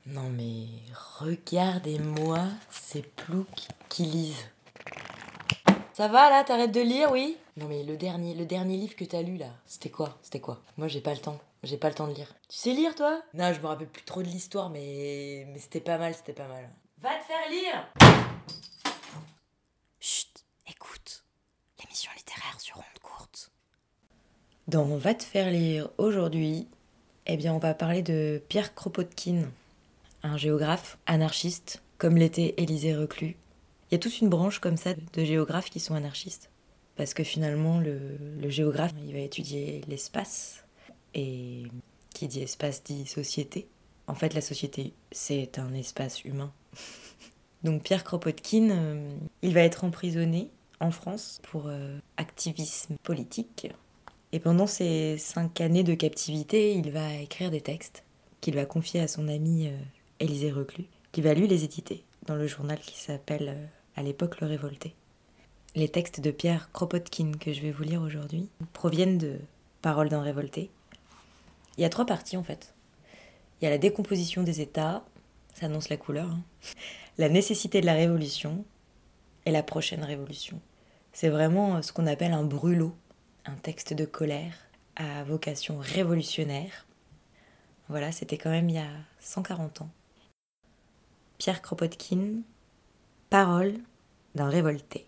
Non mais regardez-moi ces ploucs qui lisent. Ça va là, t'arrêtes de lire, oui? Non mais le dernier livre que t'as lu là, c'était quoi? Moi j'ai pas le temps de lire. Tu sais lire toi? Non, je me rappelle plus trop de l'histoire, mais c'était pas mal. Va te faire lire! Chut, écoute, l'émission littéraire sur ondes courtes. Dans Va te faire lire aujourd'hui, on va parler de Pierre Kropotkin, un géographe anarchiste, comme l'était Élisée Reclus. Il y a toute une branche comme ça de géographes qui sont anarchistes. Parce que finalement, le géographe, il va étudier l'espace. Et qui dit espace dit société. En fait, la société, c'est un espace humain. Donc Pierre Kropotkin, il va être emprisonné en France pour activisme politique. Et pendant ces 5 années de captivité, il va écrire des textes qu'il va confier à son ami Élisée Reclus, qui va lui les éditer dans le journal qui s'appelle à l'époque Le Révolté. Les textes de Pierre Kropotkin que je vais vous lire aujourd'hui proviennent de Paroles d'un révolté. Il y a 3 parties en fait. Il y a la décomposition des États, ça annonce la couleur, la nécessité de la révolution et la prochaine révolution. C'est vraiment ce qu'on appelle un brûlot, un texte de colère à vocation révolutionnaire. Voilà, c'était quand même il y a 140 ans. Pierre Kropotkin, Paroles d'un révolté.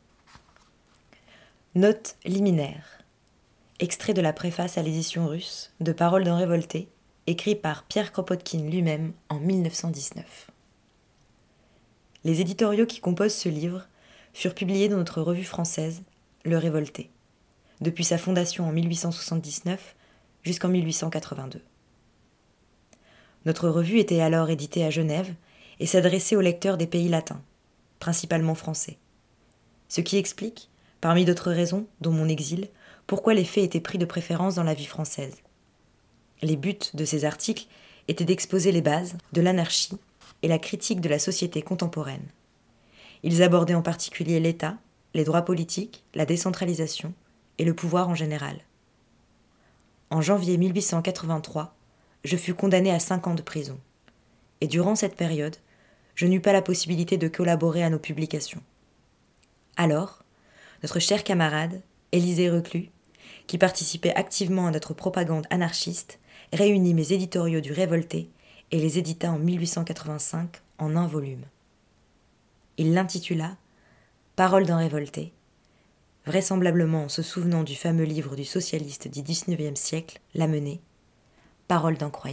Note liminaire. Extrait de la préface à l'édition russe de Paroles d'un révolté, écrit par Pierre Kropotkin lui-même en 1919. Les éditoriaux qui composent ce livre furent publiés dans notre revue française, Le Révolté, depuis sa fondation en 1879 jusqu'en 1882. Notre revue était alors éditée à Genève et s'adressait aux lecteurs des pays latins, principalement français. Ce qui explique, parmi d'autres raisons, dont mon exil, pourquoi les faits étaient pris de préférence dans la vie française. Les buts de ces articles étaient d'exposer les bases de l'anarchie et la critique de la société contemporaine. Ils abordaient en particulier l'État, les droits politiques, la décentralisation et le pouvoir en général. En janvier 1883, je fus condamné à 5 ans de prison. Et durant cette période, je n'eus pas la possibilité de collaborer à nos publications. Alors, notre cher camarade, Élisée Reclus, qui participait activement à notre propagande anarchiste, réunit mes éditoriaux du Révolté et les édita en 1885 en un volume. Il l'intitula « Paroles d'un révolté », vraisemblablement en se souvenant du fameux livre du socialiste du XIXe siècle, Lamennais, « Paroles d'un croyant ».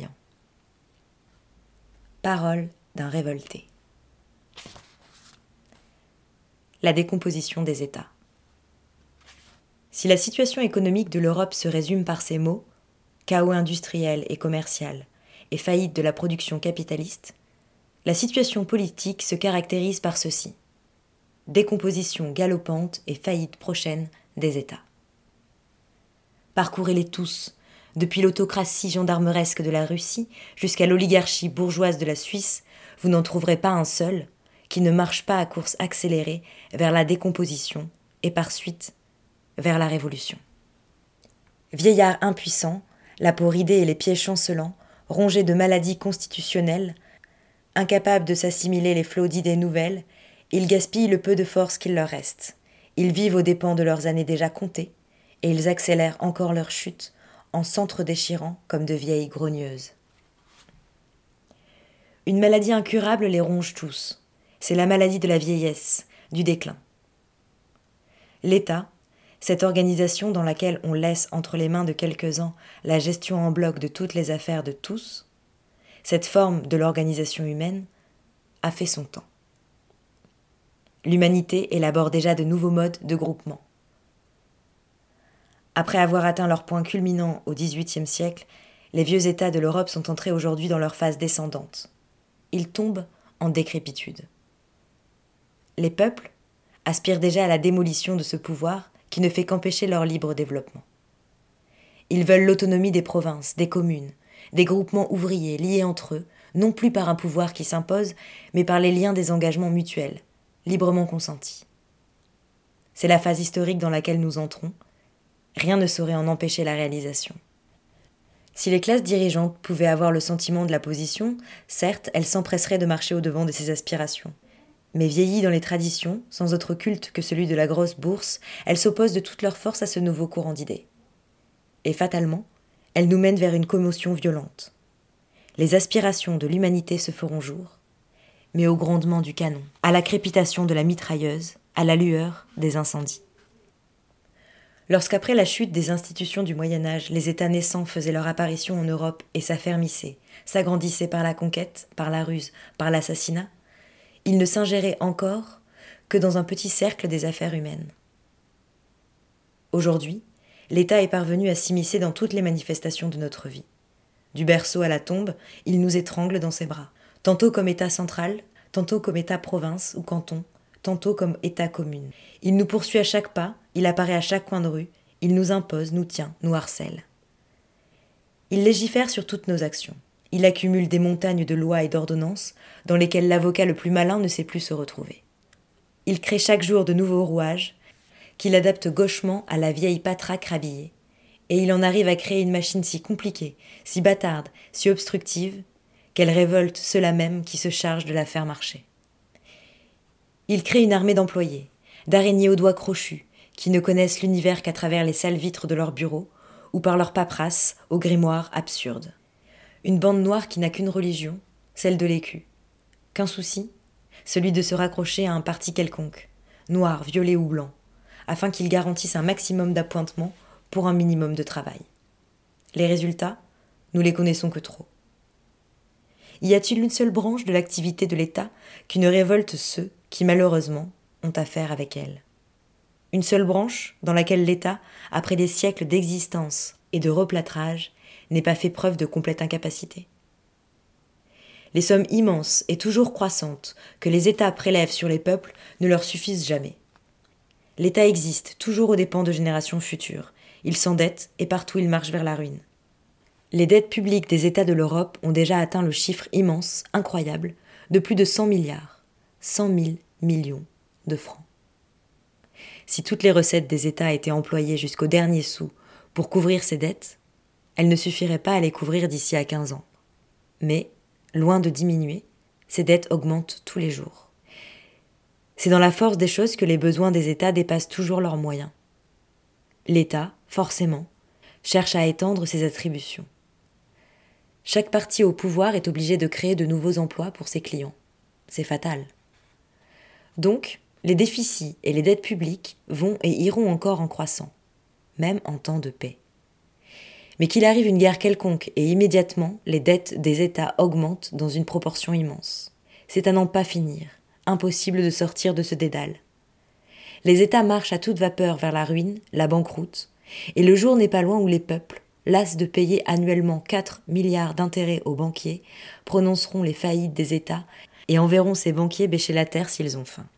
Paroles d'un révolté. La décomposition des États. Si la situation économique de l'Europe se résume par ces mots, chaos industriel et commercial et faillite de la production capitaliste, la situation politique se caractérise par ceci: décomposition galopante et faillite prochaine des États. Parcourez-les tous, depuis l'autocratie gendarmeresque de la Russie jusqu'à l'oligarchie bourgeoise de la Suisse, vous n'en trouverez pas un seul qui ne marche pas à course accélérée vers la décomposition et par suite vers la révolution. Vieillards impuissants, la peau ridée et les pieds chancelants, rongés de maladies constitutionnelles, incapables de s'assimiler les flots d'idées nouvelles, ils gaspillent le peu de force qu'il leur reste. Ils vivent aux dépens de leurs années déjà comptées, et ils accélèrent encore leur chute en s'entre-déchirant comme de vieilles grogneuses. Une maladie incurable les ronge tous. C'est la maladie de la vieillesse, du déclin. L'État, cette organisation dans laquelle on laisse entre les mains de quelques-uns la gestion en bloc de toutes les affaires de tous, cette forme de l'organisation humaine, a fait son temps. L'humanité élabore déjà de nouveaux modes de groupement. Après avoir atteint leur point culminant au XVIIIe siècle, les vieux États de l'Europe sont entrés aujourd'hui dans leur phase descendante. Ils tombent en décrépitude. Les peuples aspirent déjà à la démolition de ce pouvoir qui ne fait qu'empêcher leur libre développement. Ils veulent l'autonomie des provinces, des communes, des groupements ouvriers liés entre eux, non plus par un pouvoir qui s'impose, mais par les liens des engagements mutuels, librement consentis. C'est la phase historique dans laquelle nous entrons. Rien ne saurait en empêcher la réalisation. Si les classes dirigeantes pouvaient avoir le sentiment de la position, certes, elles s'empresseraient de marcher au-devant de ces aspirations. Mais vieillies dans les traditions, sans autre culte que celui de la grosse bourse, elles s'opposent de toute leur force à ce nouveau courant d'idées. Et fatalement, elles nous mènent vers une commotion violente. Les aspirations de l'humanité se feront jour, mais au grondement du canon, à la crépitation de la mitrailleuse, à la lueur des incendies. Lorsqu'après la chute des institutions du Moyen-Âge, les États naissants faisaient leur apparition en Europe et s'affermissaient, s'agrandissaient par la conquête, par la ruse, par l'assassinat, ils ne s'ingéraient encore que dans un petit cercle des affaires humaines. Aujourd'hui, l'État est parvenu à s'immiscer dans toutes les manifestations de notre vie. Du berceau à la tombe, il nous étrangle dans ses bras, tantôt comme État central, tantôt comme État-province ou canton, tantôt comme État-commune. Il nous poursuit à chaque pas, il apparaît à chaque coin de rue, il nous impose, nous tient, nous harcèle. Il légifère sur toutes nos actions. Il accumule des montagnes de lois et d'ordonnances dans lesquelles l'avocat le plus malin ne sait plus se retrouver. Il crée chaque jour de nouveaux rouages qu'il adapte gauchement à la vieille patraque rhabillée. Et il en arrive à créer une machine si compliquée, si bâtarde, si obstructive, qu'elle révolte ceux-là même qui se chargent de la faire marcher. Il crée une armée d'employés, d'araignées aux doigts crochus, qui ne connaissent l'univers qu'à travers les sales vitres de leur bureau ou par leur paperasse aux grimoires absurdes. Une bande noire qui n'a qu'une religion, celle de l'écu. Qu'un souci, celui de se raccrocher à un parti quelconque, noir, violet ou blanc, afin qu'il garantisse un maximum d'appointements pour un minimum de travail. Les résultats, nous les connaissons que trop. Y a-t-il une seule branche de l'activité de l'État qui ne révolte ceux qui, malheureusement, ont affaire avec elle? Une seule branche dans laquelle l'État, après des siècles d'existence et de replâtrage, n'ait pas fait preuve de complète incapacité? Les sommes immenses et toujours croissantes que les États prélèvent sur les peuples ne leur suffisent jamais. L'État existe, toujours aux dépens de générations futures. Il s'endette et partout il marche vers la ruine. Les dettes publiques des États de l'Europe ont déjà atteint le chiffre immense, incroyable, de plus de 100 milliards, 100 000 millions de francs. Si toutes les recettes des États étaient employées jusqu'au dernier sou pour couvrir ces dettes, elles ne suffiraient pas à les couvrir d'ici à 15 ans. Mais, loin de diminuer, ces dettes augmentent tous les jours. C'est dans la force des choses que les besoins des États dépassent toujours leurs moyens. L'État, forcément, cherche à étendre ses attributions. Chaque parti au pouvoir est obligé de créer de nouveaux emplois pour ses clients. C'est fatal. Donc, les déficits et les dettes publiques vont et iront encore en croissant, même en temps de paix. Mais qu'il arrive une guerre quelconque et immédiatement, les dettes des États augmentent dans une proportion immense. C'est à n'en pas finir, impossible de sortir de ce dédale. Les États marchent à toute vapeur vers la ruine, la banqueroute, et le jour n'est pas loin où les peuples, las de payer annuellement 4 milliards d'intérêts aux banquiers, prononceront les faillites des États et enverront ces banquiers bêcher la terre s'ils ont faim.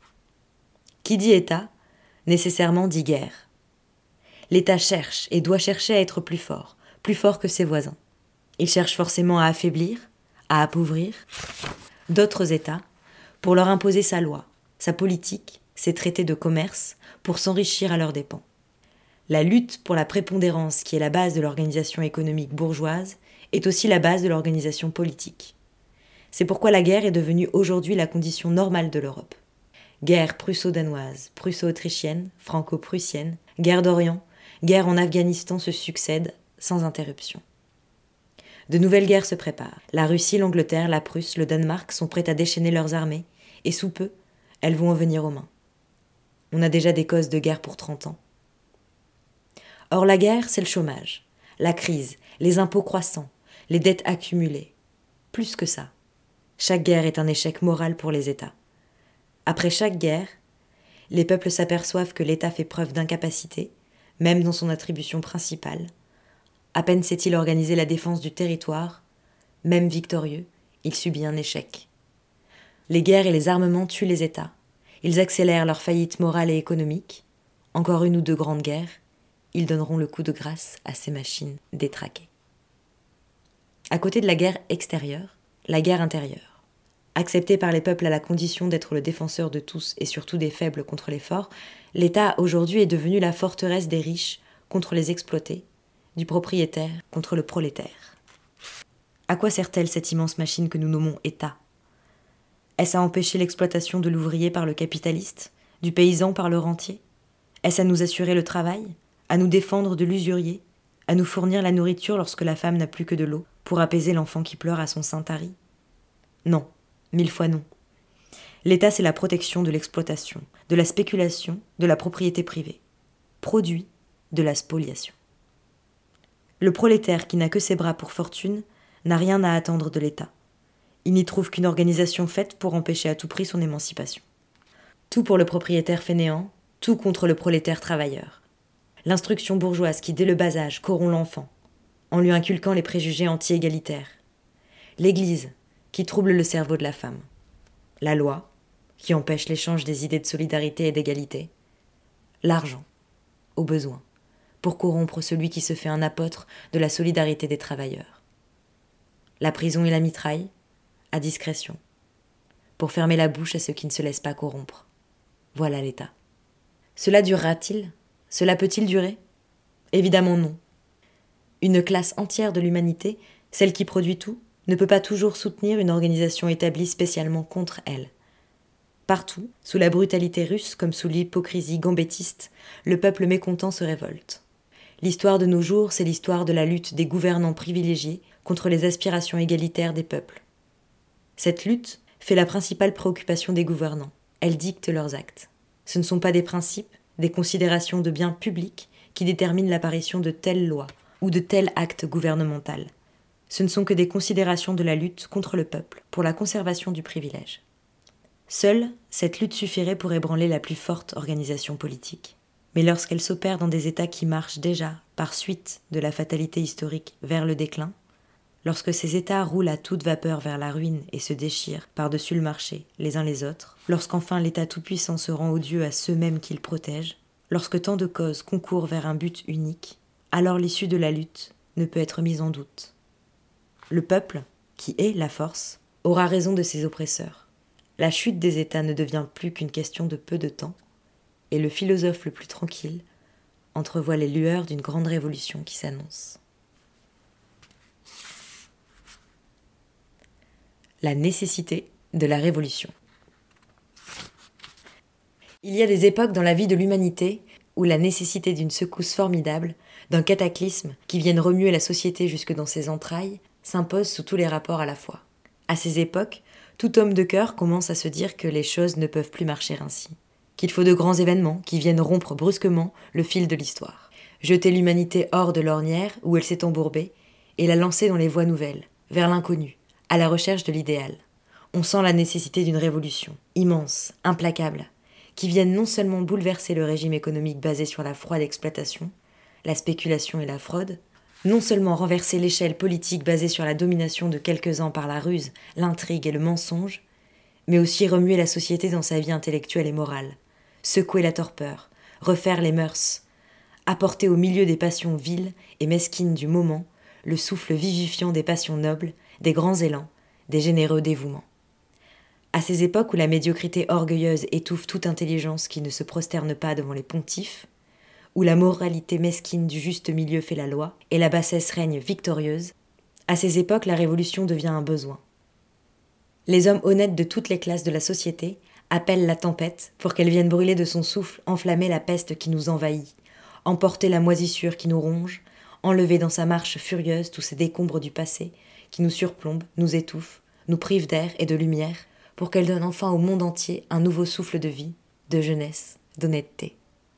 Qui dit État, nécessairement dit guerre. L'État cherche et doit chercher à être plus fort que ses voisins. Il cherche forcément à affaiblir, à appauvrir d'autres États pour leur imposer sa loi, sa politique, ses traités de commerce, pour s'enrichir à leurs dépens. La lutte pour la prépondérance qui est la base de l'organisation économique bourgeoise est aussi la base de l'organisation politique. C'est pourquoi la guerre est devenue aujourd'hui la condition normale de l'Europe. Guerre prusso-danoise, prusso-autrichienne, franco-prussienne, guerre d'Orient, guerre en Afghanistan se succèdent sans interruption. De nouvelles guerres se préparent. La Russie, l'Angleterre, la Prusse, le Danemark sont prêts à déchaîner leurs armées, et sous peu, elles vont en venir aux mains. On a déjà des causes de guerre pour 30 ans. Or la guerre, c'est le chômage, la crise, les impôts croissants, les dettes accumulées. Plus que ça, chaque guerre est un échec moral pour les États. Après chaque guerre, les peuples s'aperçoivent que l'État fait preuve d'incapacité, même dans son attribution principale. À peine sait-il organiser la défense du territoire, même victorieux, il subit un échec. Les guerres et les armements tuent les États. Ils accélèrent leur faillite morale et économique. Encore une ou deux grandes guerres, ils donneront le coup de grâce à ces machines détraquées. À côté de la guerre extérieure, la guerre intérieure. Acceptée par les peuples à la condition d'être le défenseur de tous et surtout des faibles contre les forts, l'État aujourd'hui est devenu la forteresse des riches contre les exploités, du propriétaire contre le prolétaire. À quoi sert-elle cette immense machine que nous nommons État ? Est-ce à empêcher l'exploitation de l'ouvrier par le capitaliste, du paysan par le rentier ? Est-ce à nous assurer le travail, à nous défendre de l'usurier, à nous fournir la nourriture lorsque la femme n'a plus que de l'eau, pour apaiser l'enfant qui pleure à son sein tari ? Non, 1000 fois non. L'État, c'est la protection de l'exploitation, de la spéculation, de la propriété privée. Produit de la spoliation. Le prolétaire qui n'a que ses bras pour fortune n'a rien à attendre de l'État. Il n'y trouve qu'une organisation faite pour empêcher à tout prix son émancipation. Tout pour le propriétaire fainéant, tout contre le prolétaire travailleur. L'instruction bourgeoise qui, dès le bas âge, corrompt l'enfant, en lui inculquant les préjugés anti-égalitaires. L'Église, qui trouble le cerveau de la femme. La loi, qui empêche l'échange des idées de solidarité et d'égalité. L'argent, au besoin, pour corrompre celui qui se fait un apôtre de la solidarité des travailleurs. La prison et la mitraille, à discrétion, pour fermer la bouche à ceux qui ne se laissent pas corrompre. Voilà l'État. Cela durera-t-il ? Cela peut-il durer ? Évidemment non. Une classe entière de l'humanité, celle qui produit tout, ne peut pas toujours soutenir une organisation établie spécialement contre elle. Partout, sous la brutalité russe comme sous l'hypocrisie gambétiste, le peuple mécontent se révolte. L'histoire de nos jours, c'est l'histoire de la lutte des gouvernants privilégiés contre les aspirations égalitaires des peuples. Cette lutte fait la principale préoccupation des gouvernants. Elle dicte leurs actes. Ce ne sont pas des principes, des considérations de bien public qui déterminent l'apparition de telle loi ou de tel acte gouvernemental. Ce ne sont que des considérations de la lutte contre le peuple pour la conservation du privilège. Seule, cette lutte suffirait pour ébranler la plus forte organisation politique. Mais lorsqu'elle s'opère dans des États qui marchent déjà, par suite de la fatalité historique, vers le déclin, lorsque ces États roulent à toute vapeur vers la ruine et se déchirent par-dessus le marché, les uns les autres, lorsqu'enfin l'État tout-puissant se rend odieux à ceux-mêmes qu'il protège, lorsque tant de causes concourent vers un but unique, alors l'issue de la lutte ne peut être mise en doute. Le peuple, qui est la force, aura raison de ses oppresseurs. La chute des États ne devient plus qu'une question de peu de temps, et le philosophe le plus tranquille entrevoit les lueurs d'une grande révolution qui s'annonce. La nécessité de la révolution. Il y a des époques dans la vie de l'humanité où la nécessité d'une secousse formidable, d'un cataclysme qui vienne remuer la société jusque dans ses entrailles, s'impose sous tous les rapports à la fois. À ces époques, tout homme de cœur commence à se dire que les choses ne peuvent plus marcher ainsi, qu'il faut de grands événements qui viennent rompre brusquement le fil de l'histoire, jeter l'humanité hors de l'ornière où elle s'est embourbée et la lancer dans les voies nouvelles, vers l'inconnu, à la recherche de l'idéal. On sent la nécessité d'une révolution, immense, implacable, qui vienne non seulement bouleverser le régime économique basé sur la froide exploitation, la spéculation et la fraude, non seulement renverser l'échelle politique basée sur la domination de quelques-uns par la ruse, l'intrigue et le mensonge, mais aussi remuer la société dans sa vie intellectuelle et morale, secouer la torpeur, refaire les mœurs, apporter au milieu des passions viles et mesquines du moment le souffle vivifiant des passions nobles, des grands élans, des généreux dévouements. À ces époques où la médiocrité orgueilleuse étouffe toute intelligence qui ne se prosterne pas devant les pontifes, où la moralité mesquine du juste milieu fait la loi et la bassesse règne victorieuse, à ces époques la révolution devient un besoin. Les hommes honnêtes de toutes les classes de la société appellent la tempête pour qu'elle vienne brûler de son souffle, enflammer la peste qui nous envahit, emporter la moisissure qui nous ronge, enlever dans sa marche furieuse tous ces décombres du passé qui nous surplombent, nous étouffent, nous privent d'air et de lumière, pour qu'elle donne enfin au monde entier un nouveau souffle de vie, de jeunesse, d'honnêteté.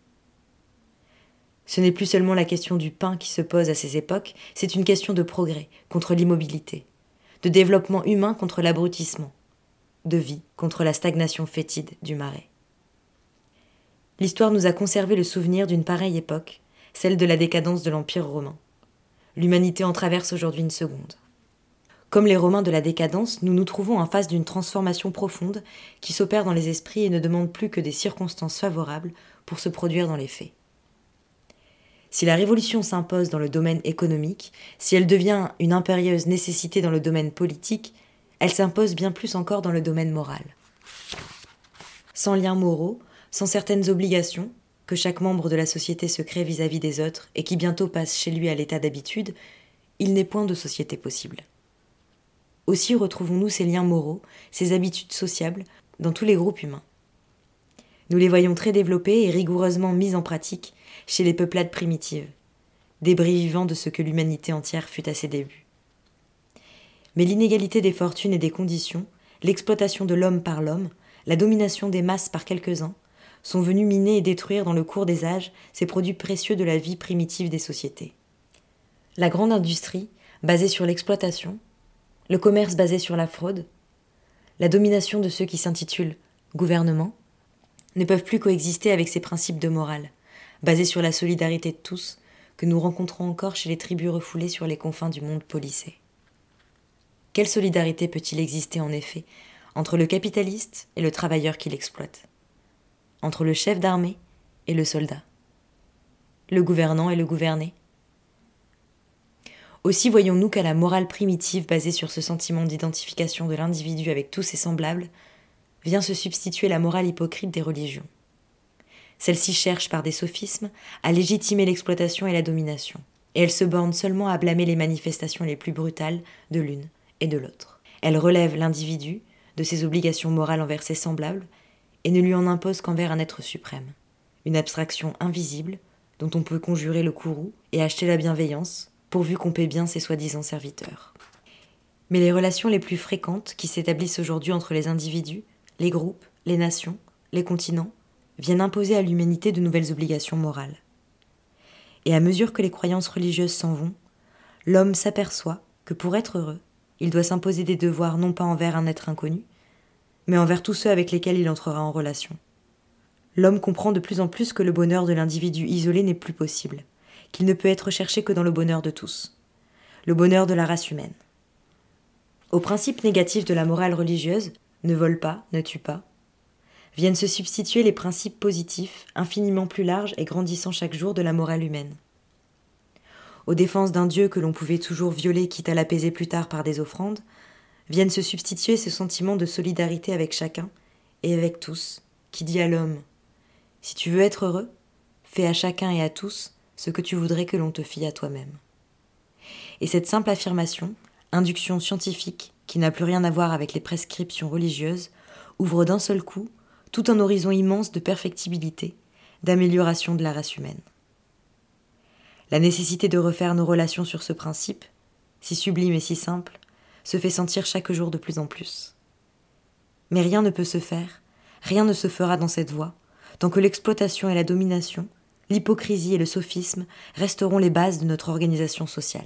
Ce n'est plus seulement la question du pain qui se pose à ces époques, c'est une question de progrès contre l'immobilité, de développement humain contre l'abrutissement, de vie contre la stagnation fétide du marais. L'histoire nous a conservé le souvenir d'une pareille époque, celle de la décadence de l'Empire romain. L'humanité en traverse aujourd'hui une seconde. Comme les Romains de la décadence, nous nous trouvons en face d'une transformation profonde qui s'opère dans les esprits et ne demande plus que des circonstances favorables pour se produire dans les faits. Si la révolution s'impose dans le domaine économique, si elle devient une impérieuse nécessité dans le domaine politique, elle s'impose bien plus encore dans le domaine moral. Sans liens moraux, sans certaines obligations, que chaque membre de la société se crée vis-à-vis des autres et qui bientôt passe chez lui à l'état d'habitude, il n'est point de société possible. Aussi retrouvons-nous ces liens moraux, ces habitudes sociables, dans tous les groupes humains. Nous les voyons très développés et rigoureusement mis en pratique chez les peuplades primitives, débris vivants de ce que l'humanité entière fut à ses débuts. Mais l'inégalité des fortunes et des conditions, l'exploitation de l'homme par l'homme, la domination des masses par quelques-uns, sont venus miner et détruire dans le cours des âges ces produits précieux de la vie primitive des sociétés. La grande industrie, basée sur l'exploitation, le commerce basé sur la fraude, la domination de ceux qui s'intitulent gouvernement, ne peuvent plus coexister avec ces principes de morale, basés sur la solidarité de tous, que nous rencontrons encore chez les tribus refoulées sur les confins du monde policé. Quelle solidarité peut-il exister en effet entre le capitaliste et le travailleur qui l'exploite, entre le chef d'armée et le soldat, le gouvernant et le gouverné? Aussi voyons-nous qu'à la morale primitive basée sur ce sentiment d'identification de l'individu avec tous ses semblables, vient se substituer la morale hypocrite des religions. Celle-ci cherche par des sophismes à légitimer l'exploitation et la domination, et elle se borne seulement à blâmer les manifestations les plus brutales de l'une et de l'autre. Elle relève l'individu de ses obligations morales envers ses semblables et ne lui en impose qu'envers un être suprême, une abstraction invisible dont on peut conjurer le courroux et acheter la bienveillance, pourvu qu'on paie bien ses soi-disant serviteurs. Mais les relations les plus fréquentes qui s'établissent aujourd'hui entre les individus, les groupes, les nations, les continents, viennent imposer à l'humanité de nouvelles obligations morales. Et à mesure que les croyances religieuses s'en vont, l'homme s'aperçoit que pour être heureux, il doit s'imposer des devoirs non pas envers un être inconnu, mais envers tous ceux avec lesquels il entrera en relation. L'homme comprend de plus en plus que le bonheur de l'individu isolé n'est plus possible, qu'il ne peut être cherché que dans le bonheur de tous, le bonheur de la race humaine. Au principe négatif de la morale religieuse, ne vole pas, ne tue pas, viennent se substituer les principes positifs, infiniment plus larges et grandissant chaque jour de la morale humaine. Aux défenses d'un Dieu que l'on pouvait toujours violer quitte à l'apaiser plus tard par des offrandes, viennent se substituer ce sentiment de solidarité avec chacun et avec tous, qui dit à l'homme « Si tu veux être heureux, fais à chacun et à tous ce que tu voudrais que l'on te fît à toi-même. » Et cette simple affirmation, induction scientifique, qui n'a plus rien à voir avec les prescriptions religieuses, ouvre d'un seul coup tout un horizon immense de perfectibilité, d'amélioration de la race humaine. La nécessité de refaire nos relations sur ce principe, si sublime et si simple, se fait sentir chaque jour de plus en plus. Mais rien ne peut se faire, rien ne se fera dans cette voie, tant que l'exploitation et la domination, l'hypocrisie et le sophisme resteront les bases de notre organisation sociale.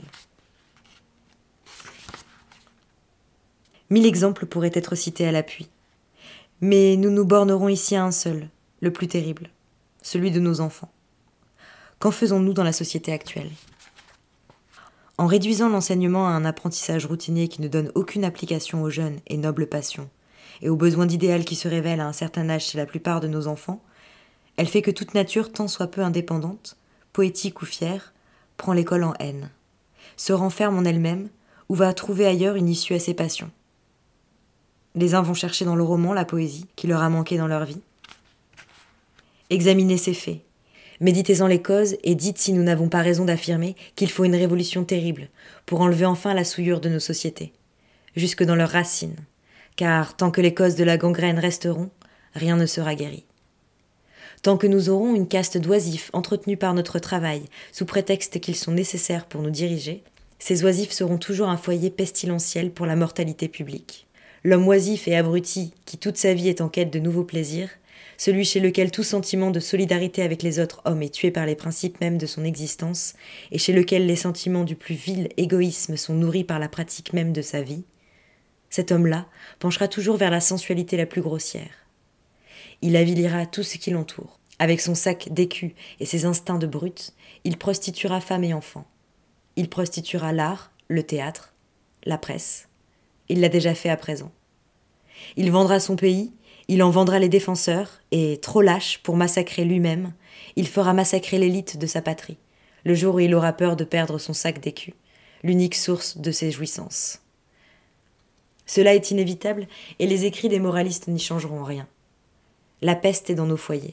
1000 exemples pourraient être cités à l'appui. Mais nous nous bornerons ici à un seul, le plus terrible, celui de nos enfants. Qu'en faisons-nous dans la société actuelle ? En réduisant l'enseignement à un apprentissage routinier qui ne donne aucune application aux jeunes et nobles passions, et aux besoins d'idéal qui se révèlent à un certain âge chez la plupart de nos enfants, elle fait que toute nature tant soit peu indépendante, poétique ou fière, prend l'école en haine, se renferme en elle-même ou va trouver ailleurs une issue à ses passions. Les uns vont chercher dans le roman la poésie qui leur a manqué dans leur vie. Examinez ces faits, méditez-en les causes et dites si nous n'avons pas raison d'affirmer qu'il faut une révolution terrible pour enlever enfin la souillure de nos sociétés, jusque dans leurs racines, car tant que les causes de la gangrène resteront, rien ne sera guéri. Tant que nous aurons une caste d'oisifs entretenus par notre travail, sous prétexte qu'ils sont nécessaires pour nous diriger, ces oisifs seront toujours un foyer pestilentiel pour la mortalité publique. L'homme oisif et abruti, qui toute sa vie est en quête de nouveaux plaisirs, celui chez lequel tout sentiment de solidarité avec les autres hommes est tué par les principes mêmes de son existence, et chez lequel les sentiments du plus vil égoïsme sont nourris par la pratique même de sa vie, cet homme-là penchera toujours vers la sensualité la plus grossière. Il avilira tout ce qui l'entoure. Avec son sac d'écus et ses instincts de brute, il prostituera femmes et enfants. Il prostituera l'art, le théâtre, la presse. Il l'a déjà fait à présent. Il vendra son pays, il en vendra les défenseurs, et, trop lâche pour massacrer lui-même, il fera massacrer l'élite de sa patrie, le jour où il aura peur de perdre son sac d'écus, l'unique source de ses jouissances. Cela est inévitable, et les écrits des moralistes n'y changeront rien. La peste est dans nos foyers,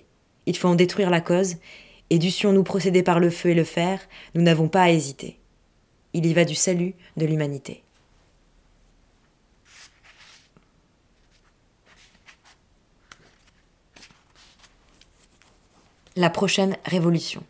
Il faut en détruire la cause, et dussions-nous procéder par le feu et le fer, nous n'avons pas à hésiter. Il y va du salut de l'humanité. La prochaine révolution.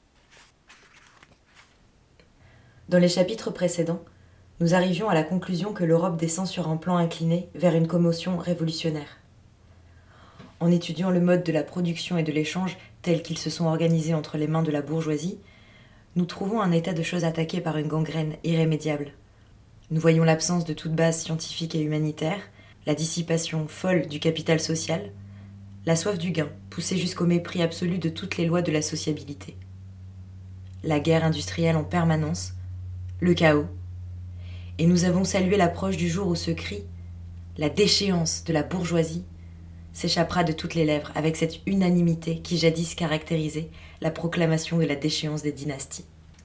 Dans les chapitres précédents, nous arrivions à la conclusion que l'Europe descend sur un plan incliné vers une commotion révolutionnaire. En étudiant le mode de la production et de l'échange tels qu'ils se sont organisés entre les mains de la bourgeoisie, nous trouvons un état de choses attaqué par une gangrène irrémédiable. Nous voyons l'absence de toute base scientifique et humanitaire, la dissipation folle du capital social, la soif du gain poussée jusqu'au mépris absolu de toutes les lois de la sociabilité. La guerre industrielle en permanence, le chaos, et nous avons salué l'approche du jour où ce cri, la déchéance de la bourgeoisie, s'échappera de toutes les lèvres avec cette unanimité qui jadis caractérisait la proclamation de la déchéance des dynasties.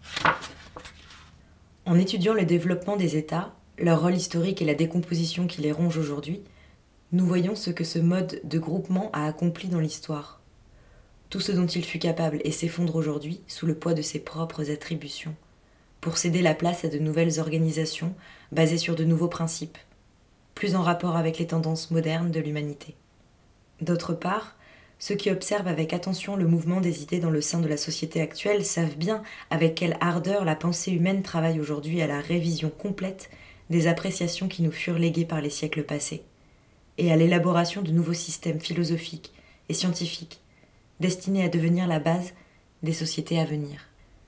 En étudiant le développement des États, leur rôle historique et la décomposition qui les ronge aujourd'hui, nous voyons ce que ce mode de groupement a accompli dans l'histoire. Tout ce dont il fut capable et s'effondre aujourd'hui sous le poids de ses propres attributions, pour céder la place à de nouvelles organisations basées sur de nouveaux principes, plus en rapport avec les tendances modernes de l'humanité. D'autre part, ceux qui observent avec attention le mouvement des idées dans le sein de la société actuelle savent bien avec quelle ardeur la pensée humaine travaille aujourd'hui à la révision complète des appréciations qui nous furent léguées par les siècles passés, et à l'élaboration de nouveaux systèmes philosophiques et scientifiques destinés à devenir la base des sociétés à venir.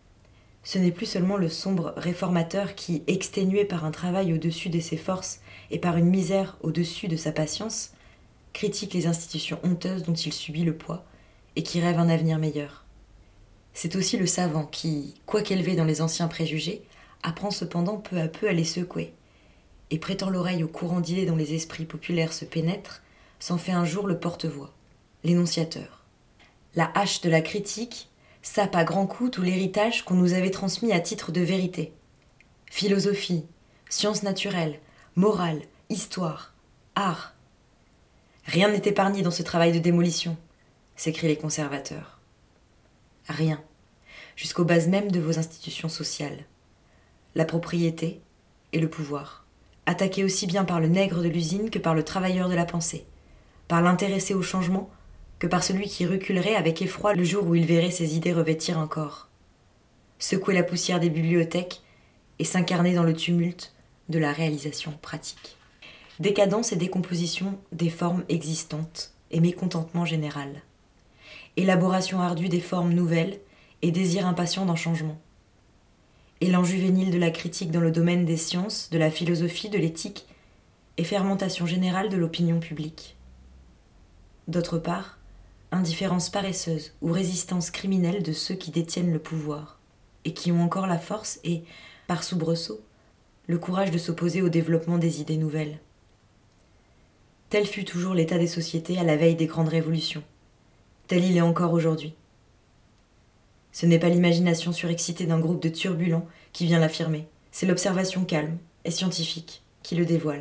Ce n'est plus seulement le sombre réformateur qui, exténué par un travail au-dessus de ses forces et par une misère au-dessus de sa patience, critique les institutions honteuses dont il subit le poids et qui rêve un avenir meilleur. C'est aussi le savant qui, quoique élevé dans les anciens préjugés, apprend cependant peu à peu à les secouer et prêtant l'oreille aux courants d'idées dont les esprits populaires se pénètrent, s'en fait un jour le porte-voix, l'énonciateur. La hache de la critique sape à grands coups tout l'héritage qu'on nous avait transmis à titre de vérité. Philosophie, sciences naturelles, morale, histoire, art. Rien n'est épargné dans ce travail de démolition, s'écrient les conservateurs. Rien, jusqu'aux bases mêmes de vos institutions sociales. La propriété et le pouvoir, attaqués aussi bien par le nègre de l'usine que par le travailleur de la pensée, par l'intéressé au changement que par celui qui reculerait avec effroi le jour où il verrait ses idées revêtir un corps. Secouer la poussière des bibliothèques et s'incarner dans le tumulte de la réalisation pratique. Décadence et décomposition des formes existantes et mécontentement général. Élaboration ardue des formes nouvelles et désir impatient d'un changement. Élan juvénile de la critique dans le domaine des sciences, de la philosophie, de l'éthique et fermentation générale de l'opinion publique. D'autre part, indifférence paresseuse ou résistance criminelle de ceux qui détiennent le pouvoir et qui ont encore la force et, par soubresaut, le courage de s'opposer au développement des idées nouvelles. Tel fut toujours l'état des sociétés à la veille des grandes révolutions. Tel il est encore aujourd'hui. Ce n'est pas l'imagination surexcitée d'un groupe de turbulents qui vient l'affirmer, c'est l'observation calme et scientifique qui le dévoile.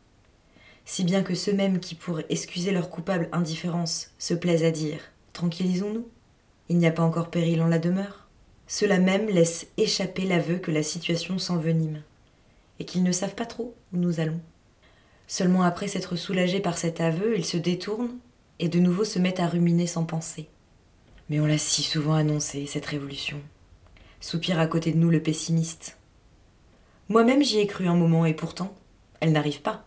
Si bien que ceux-mêmes qui, pour excuser leur coupable indifférence, se plaisent à dire « Tranquillisons-nous, il n'y a pas encore péril en la demeure », ceux-là même laissent échapper l'aveu que la situation s'envenime et qu'ils ne savent pas trop où nous allons. Seulement après s'être soulagés par cet aveu, ils se détournent et de nouveau se mettent à ruminer sans penser. Mais on l'a si souvent annoncé, cette révolution. Soupire à côté de nous le pessimiste. Moi-même j'y ai cru un moment et pourtant, elle n'arrive pas.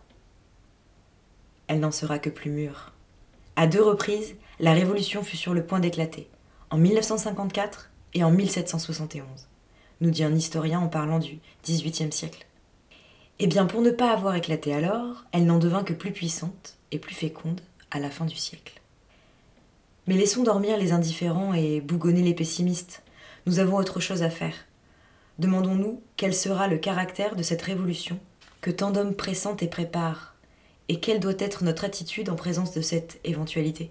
Elle n'en sera que plus mûre. À 2 reprises, la révolution fut sur le point d'éclater, en 1954 et en 1771, nous dit un historien en parlant du XVIIIe siècle. Eh bien, pour ne pas avoir éclaté alors, elle n'en devint que plus puissante et plus féconde à la fin du siècle. Mais laissons dormir les indifférents et bougonner les pessimistes. Nous avons autre chose à faire. Demandons-nous quel sera le caractère de cette révolution que tant d'hommes pressentent et préparent, et quelle doit être notre attitude en présence de cette éventualité.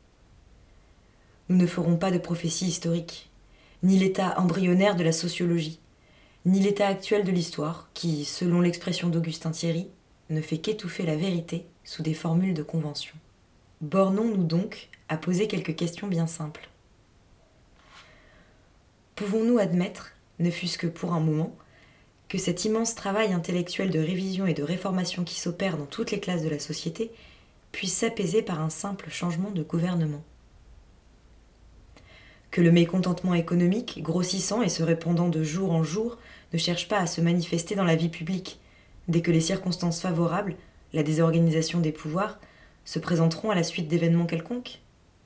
Nous ne ferons pas de prophétie historique, ni l'état embryonnaire de la sociologie, ni l'état actuel de l'histoire, qui, selon l'expression d'Augustin Thierry, ne fait qu'étouffer la vérité sous des formules de convention. Bornons-nous donc à poser quelques questions bien simples. Pouvons-nous admettre, ne fût-ce que pour un moment, que cet immense travail intellectuel de révision et de réformation qui s'opère dans toutes les classes de la société puisse s'apaiser par un simple changement de gouvernement? Que le mécontentement économique, grossissant et se répandant de jour en jour, ne cherche pas à se manifester dans la vie publique, dès que les circonstances favorables, la désorganisation des pouvoirs, se présenteront à la suite d'événements quelconques?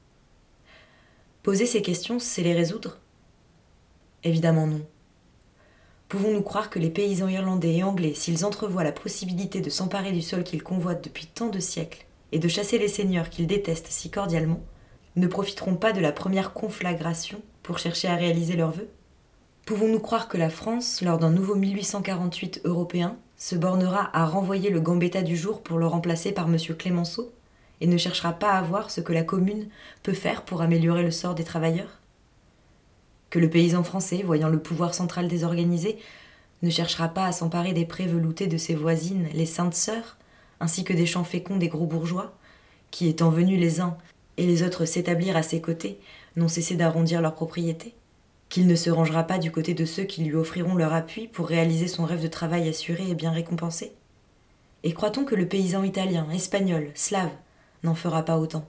Poser ces questions, c'est les résoudre? Évidemment non. Pouvons-nous croire que les paysans irlandais et anglais, s'ils entrevoient la possibilité de s'emparer du sol qu'ils convoitent depuis tant de siècles et de chasser les seigneurs qu'ils détestent si cordialement, ne profiteront pas de la première conflagration pour chercher à réaliser leurs vœux? Pouvons-nous croire que la France, lors d'un nouveau 1848 européen, se bornera à renvoyer le Gambetta du jour pour le remplacer par M. Clémenceau et ne cherchera pas à voir ce que la commune peut faire pour améliorer le sort des travailleurs? Que le paysan français, voyant le pouvoir central désorganisé, ne cherchera pas à s'emparer des prés veloutés de ses voisines, les saintes sœurs, ainsi que des champs féconds des gros bourgeois, qui, étant venus les uns et les autres s'établir à ses côtés, n'ont cessé d'arrondir leurs propriétés? Qu'il ne se rangera pas du côté de ceux qui lui offriront leur appui pour réaliser son rêve de travail assuré et bien récompensé? Et croit-on que le paysan italien, espagnol, slave, n'en fera pas autant?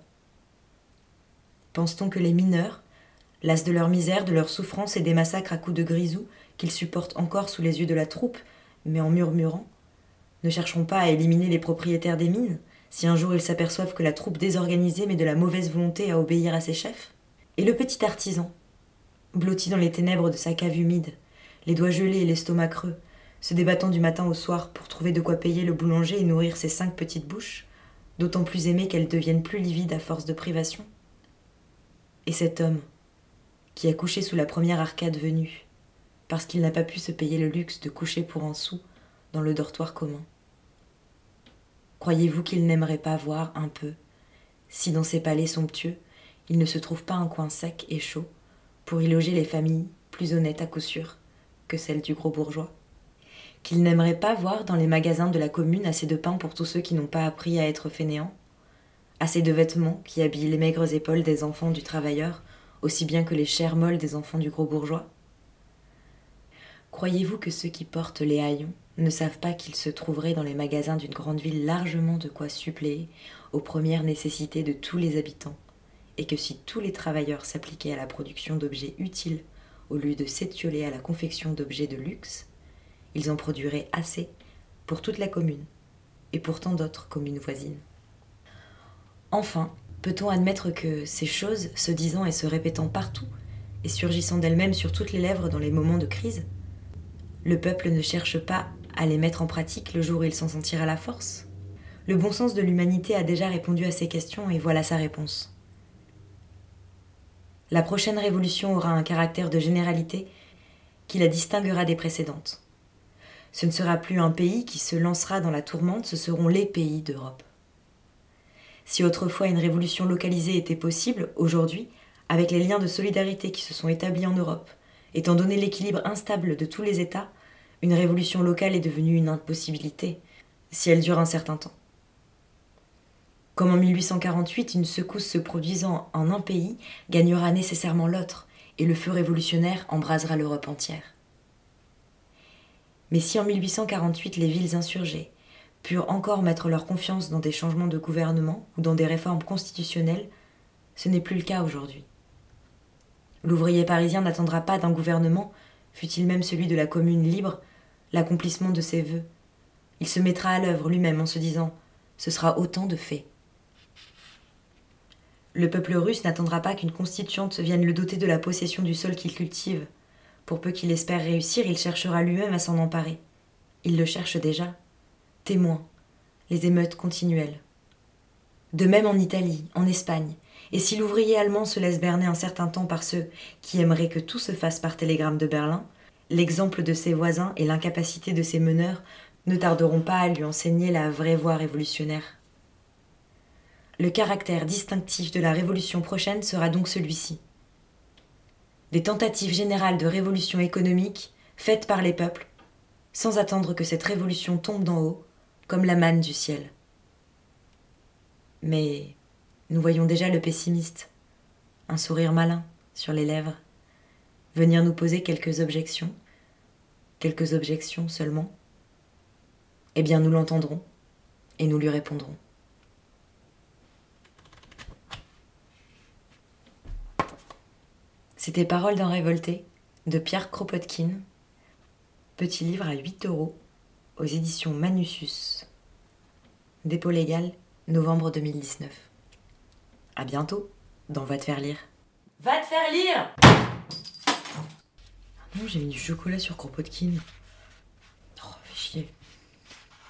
Pense-t-on que les mineurs, las de leur misère, de leur souffrance et des massacres à coups de grisou qu'ils supportent encore sous les yeux de la troupe, mais en murmurant, ne chercheront pas à éliminer les propriétaires des mines, si un jour ils s'aperçoivent que la troupe désorganisée met de la mauvaise volonté à obéir à ses chefs? Et le petit artisan, blotti dans les ténèbres de sa cave humide, les doigts gelés et l'estomac creux, se débattant du matin au soir pour trouver de quoi payer le boulanger et nourrir ses 5 petites bouches, d'autant plus aimées qu'elles deviennent plus livides à force de privation? Et cet homme, qui a couché sous la première arcade venue, parce qu'il n'a pas pu se payer le luxe de coucher pour un sou dans le dortoir commun. Croyez-vous qu'il n'aimerait pas voir un peu, si dans ces palais somptueux, il ne se trouve pas un coin sec et chaud, pour y loger les familles plus honnêtes à coup sûr que celles du gros bourgeois? Qu'il n'aimerait pas voir dans les magasins de la commune assez de pain pour tous ceux qui n'ont pas appris à être fainéants, assez de vêtements qui habillent les maigres épaules des enfants du travailleur, aussi bien que les chairs molles des enfants du gros bourgeois? Croyez-vous que ceux qui portent les haillons ne savent pas qu'il se trouverait dans les magasins d'une grande ville largement de quoi suppléer aux premières nécessités de tous les habitants, et que si tous les travailleurs s'appliquaient à la production d'objets utiles au lieu de s'étioler à la confection d'objets de luxe, ils en produiraient assez pour toute la commune et pour tant d'autres communes voisines? Enfin, peut-on admettre que ces choses, se disant et se répétant partout, et surgissant d'elles-mêmes sur toutes les lèvres dans les moments de crise, le peuple ne cherche pas à les mettre en pratique le jour où il s'en sentira la force? Le bon sens de l'humanité a déjà répondu à ces questions et voilà sa réponse. La prochaine révolution aura un caractère de généralité qui la distinguera des précédentes. Ce ne sera plus un pays qui se lancera dans la tourmente, ce seront les pays d'Europe. Si autrefois une révolution localisée était possible, aujourd'hui, avec les liens de solidarité qui se sont établis en Europe, étant donné l'équilibre instable de tous les États, une révolution locale est devenue une impossibilité, si elle dure un certain temps. Comme en 1848, une secousse se produisant en un pays gagnera nécessairement l'autre, et le feu révolutionnaire embrasera l'Europe entière. Mais si en 1848 les villes insurgées purent encore mettre leur confiance dans des changements de gouvernement ou dans des réformes constitutionnelles, ce n'est plus le cas aujourd'hui. L'ouvrier parisien n'attendra pas d'un gouvernement, fût-il même celui de la commune libre, l'accomplissement de ses vœux. Il se mettra à l'œuvre lui-même en se disant « ce sera autant de faits ». Le peuple russe n'attendra pas qu'une constituante vienne le doter de la possession du sol qu'il cultive. Pour peu qu'il espère réussir, il cherchera lui-même à s'en emparer. Il le cherche déjà. Témoin, les émeutes continuelles. De même en Italie, en Espagne, et si l'ouvrier allemand se laisse berner un certain temps par ceux qui aimeraient que tout se fasse par télégramme de Berlin, l'exemple de ses voisins et l'incapacité de ses meneurs ne tarderont pas à lui enseigner la vraie voie révolutionnaire. Le caractère distinctif de la révolution prochaine sera donc celui-ci. Des tentatives générales de révolution économique faites par les peuples, sans attendre que cette révolution tombe d'en haut, comme la manne du ciel. Mais Nous voyons déjà le pessimiste, un sourire malin sur les lèvres, venir nous poser quelques objections seulement. Eh bien, nous l'entendrons et nous lui répondrons. C'était Paroles d'un révolté de Pierre Kropotkin, petit livre à 8 € aux éditions Manussus. Dépôt légal, novembre 2019. À bientôt dans Va te faire lire. Va te faire lire! Ah non, j'ai mis du chocolat sur Kropotkin. Oh, fais chier.